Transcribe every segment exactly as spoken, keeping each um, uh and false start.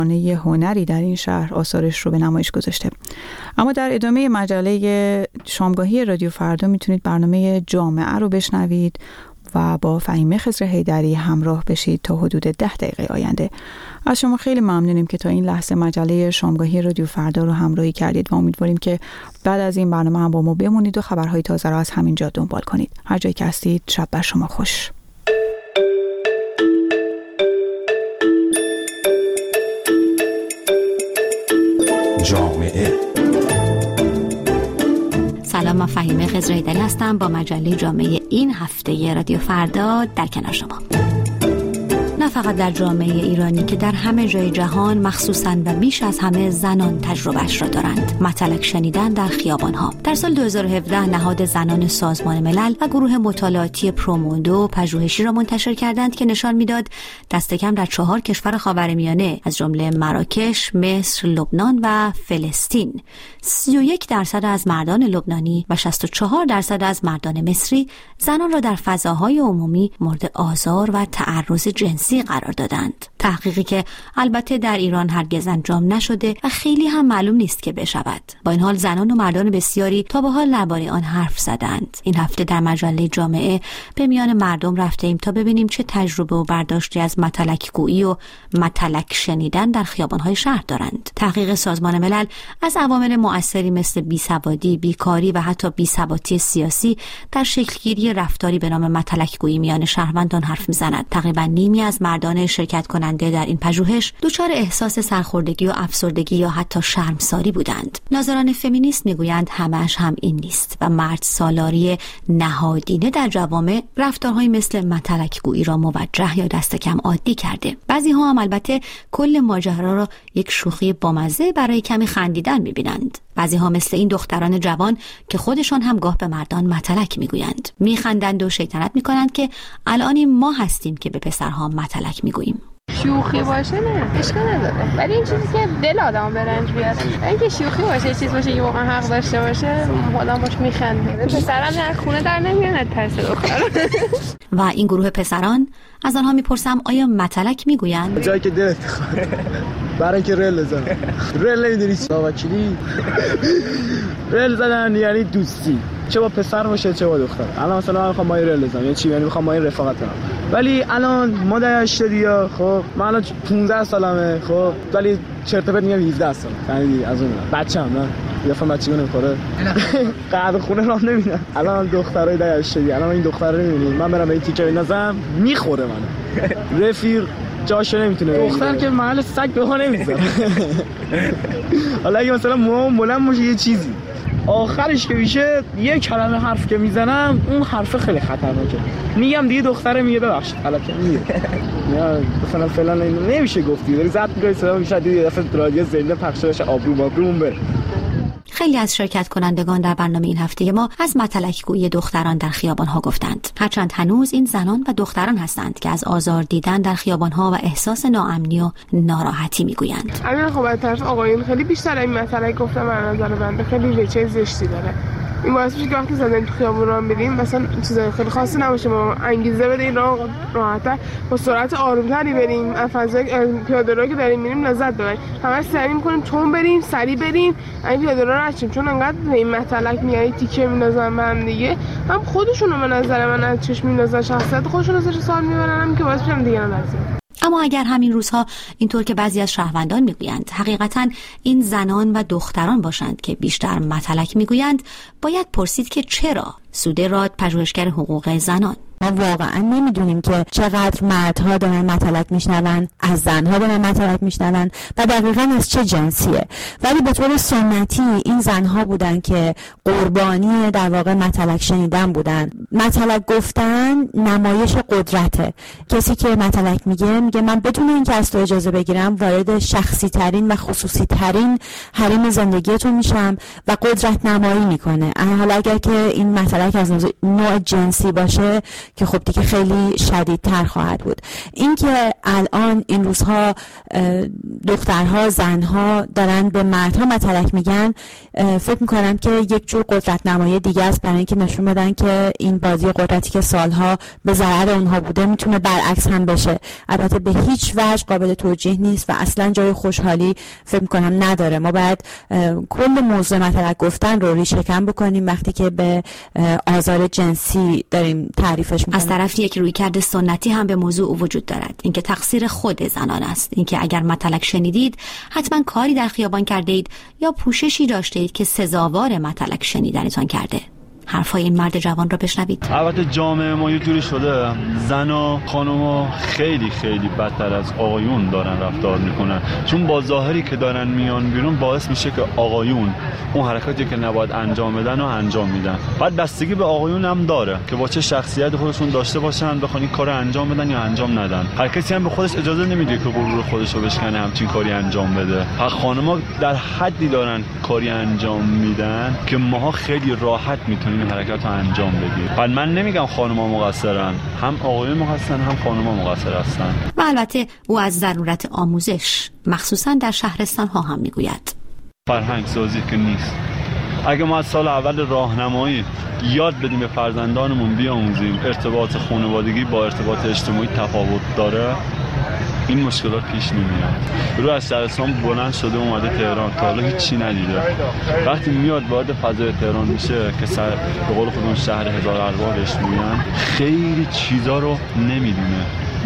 یه هنری در این شهر آثارش رو به نمایش گذاشته. اما در ادامه مجله شامگاهی رادیو فردا میتونید برنامه جامعه رو بشنوید و با فهیمه خضر حیدری همراه بشید تا حدود ده دقیقه آینده. از شما خیلی ممنونیم که تا این لحظه مجله شامگاهی رادیو فردا رو همراهی کردید و امیدواریم که بعد از این برنامه هم با ما بمونید و خبرهای تازه رو از همین جا دنبال کنید. هر جایی که هستید شب بر شما خوش. جامعه. سلام، من فهیمه خضر حیدری هستم با مجله جامعه این هفته رادیو فردا در کنار شما. نه فقط در جامعه ایرانی که در همه جای جهان مخصوصاً و بیش از همه زنان تجربهش را دارند. مطلق شنیدن در خیابان‌ها. در سال دو هزار و هفده نهاد زنان سازمان ملل و گروه مطالعاتی پروموندو پژوهشی را منتشر کردند که نشان می‌داد دست کم در چهار کشور خاورمیانه از جمله مراکش، مصر، لبنان و فلسطین سی و یک درصد از مردان لبنانی و شصت و چهار درصد از مردان مصری زنان را در فضاهای عمومی مورد آزار و تعرض جنسی قرار دادند. تحقیقی که البته در ایران هرگز انجام نشده و خیلی هم معلوم نیست که بشود. با این حال زنان و مردان بسیاری تا به حال درباره آن حرف زدند. این هفته در مجله جامعه به میان مردم رفته ایم تا ببینیم چه تجربه و برداشتی از مطلق گویی و مطلق شنیدن در خیابان‌های شهر دارند. تحقیق سازمان ملل از عوامل مؤثری مثل بیسوادی، بیکاری و حتی بی‌ثباتی سیاسی در شکلگیری رفتاری به نام مطلق گویی میان شهروندان حرف می‌زند. تقریباً نیمی از مردان شرکت کننده در این پژوهش دچار احساس سرخوردگی و افسردگی یا حتی شرمساری بودند. ناظران فمینیست میگویند همش هم این نیست و مرد سالاری نهادینه در جوامع رفتارهایی مثل مطلق گویی را موجه یا دست کم عادی کرده. بعضی ها هم البته کل ماجرا را یک شوخی بامزه برای کمی خندیدن میبینند. بعضی ها مثل این دختران جوان که خودشان هم گاه به مردان مطلق میگویند میخندند و شیطنت میکنند که الان ما هستیم که به پسرها مطلق میگوییم. شوخی باشه نه اشکال نداره، ولی این چیزی که دل آدم به رنج بیاره، اینکه شوخی باشه یه چیز باشه که واقعا حق داشته باشه آدم باش میخنده. پسرم در خونه در نمیاد ترس دختر. و این گروه پسران از آنها میپرسم آیا مطلق میگویند؟ جایی که دلت خواهد برای اینکه رل زدن رل نمیدونی وکیلی رل زدن یعنی دوستی، چه با پسر باشه چه با دختر. الان مثلا من میخوام مای رل بزنم یعنی چی؟ یعنی میخوام مای رفاقت کنم. ولی الان ما در اشتریا خب من الان پانزده سالمه خب ولی چرت و پرت میگم هفده سال. یعنی از اون بچه‌ام نه یا فهم بچگی نمیخوره قعد خونه راه نمیدن. الان دخترای در اشتریا الان این دختر رو میبینی من برم این تیکه بندازم میخوره من رفیق جاشو نمیتونه بگیره. دختر که محل سگ به ها نمیذاره. حالا اگه مثلا موام بلند باشه یه چیزی آخرش که میشه یه کلمه حرف که میزنم اون حرف خیلی خطرناکه. میگم دیگه دختره میگه ببخشید البته میگه یا مثلا فلان نمیشه گفتی داری زد میگه صدا میشه دیگه دفعه رادیو زنده پخش بشه آبرو مابروم بره. خیلی از شرکت کنندگان در برنامه این هفته ما از مطلق گویی دختران در خیابان‌ها گفتند. هرچند هنوز این زنان و دختران هستند که از آزار دیدن در خیابان‌ها و احساس ناامنی و ناراحتی میگویند. همین خب از طرف آقایون خیلی بیشتر این مطلق گفتم از نظر بنده خیلی ریچه زشتی داره. این باعث میشه که وقتی زدن تو خیابون راه میریم مثلا چیزای خیلی خاصی نباشه ما انگیزه بده این راه راحت‌تر با سرعت آرومتری بریم از فضای پیاده‌رو که داریم میریم لذت ببریم. همش سعی می‌کنیم تون بریم سریع بریم این پیاده‌رو رو نچیم چون انقدر به این مطلق میای تیکه میندازن به هم دیگه هم خودشون رو به نظر من از چشم میندازن شخصیت خودشون رو زیر سوال میبرن هم که باعث میشن دیگه نذارن. اما اگر همین روزها اینطور که بعضی از شهروندان میگویند حقیقتاً این زنان و دختران باشند که بیشتر مطلق میگویند باید پرسید که چرا؟ سوده راد پژوهشگر حقوق زنان ما واقعا نمیدونیم که چقدر مردها دارن مطلق میشنون از زنها دارن مطلق میشنون و دقیقاً از چه جنسیه. ولی به طور سنتی این زنها بودن که قربانی در واقع مطلق شنیدن بودن. مطلق گفتن نمایش قدرته. کسی که مطلق میگه میگه من بدون اینکه از تو اجازه بگیرم وارد شخصی ترین و خصوصی ترین حریم زندگی تو میشم و قدرت نمایی میکنه. حالا اگر که این مطلق از نوع جنسی باشه که خب دیگه خیلی شدیدتر خواهد بود. این که الان این روزها دخترها، زنها دارن به مردها متلک میگن، فکر میکنم که یک جور قدرت نمایی دیگه است برای اینکه نشون بدن که این بازی قدرتی که سالها به ضرر اونها بوده میتونه برعکس هم بشه. البته به هیچ وجه قابل توجیه نیست و اصلا جای خوشحالی فکر میکنم نداره. ما باید کل موضوع مطلق گفتن رو ریشه کم بکنیم وقتی که به آزار جنسی داریم تعریفش میکنیم. از طرف یک رویکرد سنتی هم به موضوع وجود دارد، اینکه تقصیر خود زنان است، اینکه اگر مطلق شنیدید حتما کاری در خیابان کرده اید یا پوششی داشته اید که سزاوار مطلق شنیدنتان کرده. حرفای این مرد جوان رو بشنوید. البته جامعه ما یه جوری شده زن و خانوما خیلی خیلی بدتر از آقایون دارن رفتار میکنن، چون با ظاهری که دارن میان بیرون باعث میشه که آقایون اون حرکاتی که نباید انجام بدن و انجام میدن. بعد بستگی به آقایون هم داره که با چه شخصیت خودشون داشته باشن بخوان این کارو انجام بدن یا انجام ندن. هر کسی هم به خودش اجازه نمیده که غرور خودش رو بشکنه همچین کاری انجام بده. هر خانوما در حدی دارن کاری انجام میدن که ماها خیلی راحت میتونیم این حرکت رو انجام بدیم. بعد من نمیگم خانوما مقصرن، هم آقایون مقصرن هم خانوما مقصر هستن. و البته او از ضرورت آموزش مخصوصا در شهرستان ها هم میگوید. فرهنگ سازی که نیست. اگه ما از سال اول راهنمایی یاد بدیم به فرزندانمون بیاموزیم ارتباط خانوادگی با ارتباط اجتماعی تفاوت داره، این مشکلات پیش نمیاد. رو از شهرستان بلند شده اومده تهران، تا حالا هیچی ندیده. وقتی میاد وارد فضای تهران میشه که سر به قول خودمون شهر هزار ارواح بهش میگن، خیلی چیزا رو نمیدونه،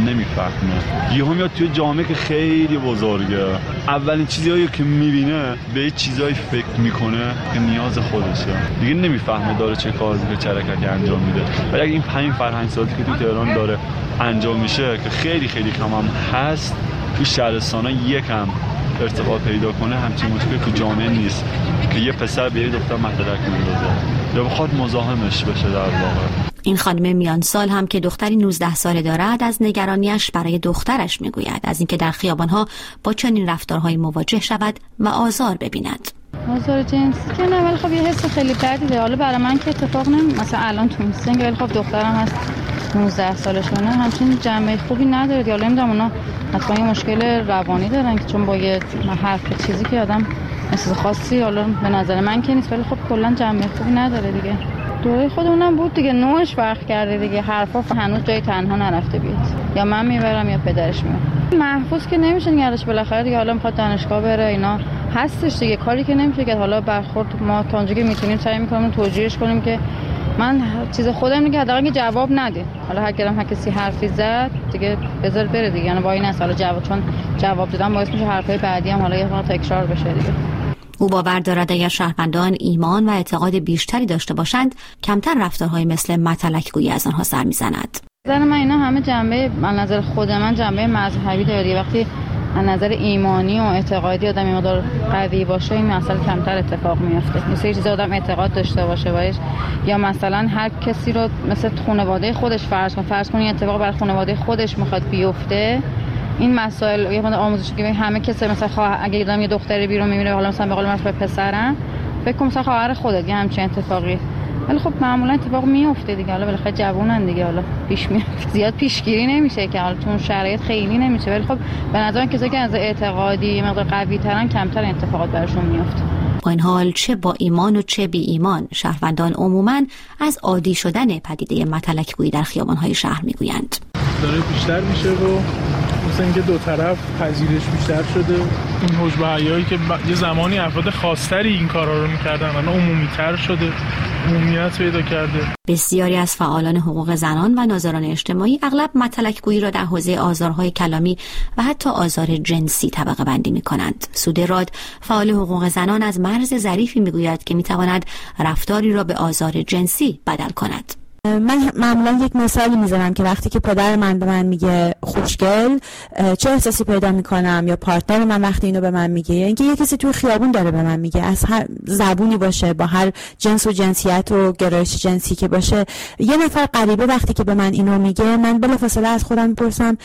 نمیفهمه. یهو میاد توی جامعه که خیلی بزرگه، اولین چیزایی که میبینه به چیزایی فکر میکنه که نیاز خودشه، دیگه نمیفهمه داره چه کاری به چه حرکتی انجام میده. ولی اگه این پنج فرهنگ سازی که توی تهران داره انجام میشه که خیلی خیلی کم هم هست، توی شهرستانا یکم ارتباط پیدا کنه، همچین مشکلی تو جامعه نیست که یه پسر به یه دختر مطلق میندازه یا بخواد مزاحمش بشه. در واقع این خانم میان سال هم که دختری نوزده ساله دارد از نگرانیش برای دخترش میگوید، از اینکه در خیابانها با چنین رفتارهایی مواجه شود و آزار ببیند. آزار جنسی که نه، ولی خب یه حس خیلی بدی داره. حالا برای من که اتفاق نمی مثلا الان تو سنگ، ولی خب دخترم هست نوزده سالشونه، همچین جنبه خوبی نداره. حالا نمیدونم اونا حتما یه مشکل روانی دارن که چون با یه حرف چیزی که آدم احساس خاصی، حالا به نظر من که نیست، ولی خب کلا جنبه خوبی نداره دیگه. دوره خودمونم بود دیگه، نوعش فرق کرده دیگه. حرفا هنوز جای تنها نرفته بیاد، یا من میبرم یا پدرش میبره. محفوظ که نمیشه نگرش، بالاخره دیگه حالا میخواد دانشگاه بره، اینا هستش دیگه. کاری که نمیشه که حالا برخورد ما تا اونجا که میتونیم سعی میکنیم توجیهش کنیم که من چیز خودم میگه حداقل جواب نده. حالا هر کدام هر کسی حرفی زد دیگه بذار بره دیگه، یعنی با این اصلا جواب، چون جواب دادن باعث میشه حرفای بعدی هم حالا یه خورده تکرار بشه دیگه. او باور دارد اگر شهروندان ایمان و اعتقاد بیشتری داشته باشند، کمتر رفتارهای مثل مطلق گویی از آنها سر میزند. نظر من اینا همه جنبه، من نظر خود من جنبه مذهبی داره. وقتی از نظر ایمانی و اعتقادی آدم این مقدار قوی باشه، این مثلا کمتر اتفاق میفته. مثلا چیز آدم اعتقاد داشته باشه باش، یا مثلا هر کسی رو مثل خانواده خودش فرض کن فرض کن این اتفاق برای خانواده خودش میخواد بیفته، این مسائل یه مقدار آموزش که همه کسی مثلا خواه اگه آدم یه دختری بیرون میبینه، حالا مثلا به قول من پسرم، فکر کنم مثلا خواهر خودت یه همچین اتفاقی، ولی خب معمولا اتفاق میفته دیگه. حالا بالاخره جوونن دیگه، حالا پیش میاد، زیاد پیشگیری نمیشه که حالا تو شرایط خیلی نمیشه، ولی خب به نظر کسایی که از اعتقادی مقدار قوی ترن کمتر اتفاقات براشون میفته. با این حال چه با ایمان و چه بی ایمان، شهروندان عموماً از عادی شدن پدیده مطلق گویی در خیابان‌های شهر میگویند. داره بیشتر میشه و مثلا اینکه دو طرف پذیرش بیشتر شده. این حجب حیایی که یه زمانی افراد خاصتری این کارا رو میکردن الان عمومی‌تر شده، عمومیت پیدا کرده. بسیاری از فعالان حقوق زنان و ناظران اجتماعی اغلب مطلق گویی را در حوزه آزارهای کلامی و حتی آزار جنسی طبقه بندی می‌کنند. سوده راد، فعال حقوق زنان، از مرز ظریفی میگوید که میتواند رفتاری را به آزار جنسی بدل کند. من معمولا یک مثالی میزنم که وقتی که پدر من به من میگه خوشگل، چه احساسی پیدا میکنم، یا پارتنر من وقتی اینو به من میگه، یا اینکه یه کسی توی خیابون داره به من میگه، از هر زبونی باشه، با هر جنس و جنسیت و گرایش جنسی که باشه، یه نفر غریبه وقتی که به من اینو میگه، من بلافاصله از خودم میپرسم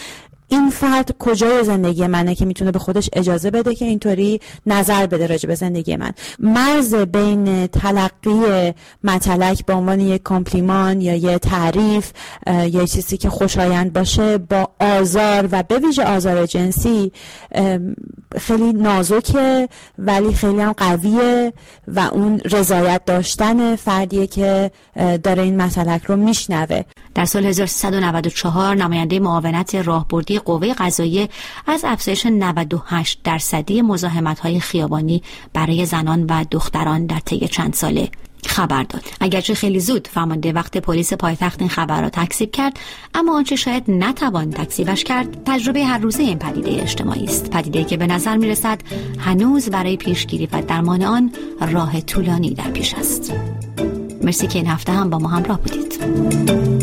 این فرد کجای زندگی منه که میتونه به خودش اجازه بده که اینطوری نظر بده راجع به زندگی من. مرز بین تلقی مطلق به عنوان یک کامپلیمان یا یه تعریف یا چیزی که خوشایند باشه با آزار و به ویژه آزار جنسی خیلی نازکه ولی خیلی هم قویه و اون رضایت داشتن فردیه که داره این مطلق رو میشنوه. در سال هزار و سیصد و نود و چهار نماینده معاونت راهبردی قوه قضاییه از افزایش نود و هشت درصدی مزاحمت‌های خیابانی برای زنان و دختران در طی چند ساله خبر داد. اگرچه خیلی زود فرمانده وقت پلیس پایتخت این خبر را تکذیب کرد، اما آنچه شاید نتوان تکذیبش کرد تجربه هر روزه این پدیده اجتماعی است، پدیده‌ای که به نظر می‌رسد هنوز برای پیشگیری و درمان آن راه طولانی در پیش است. مرسی که این هفته هم با ما همراه بودید.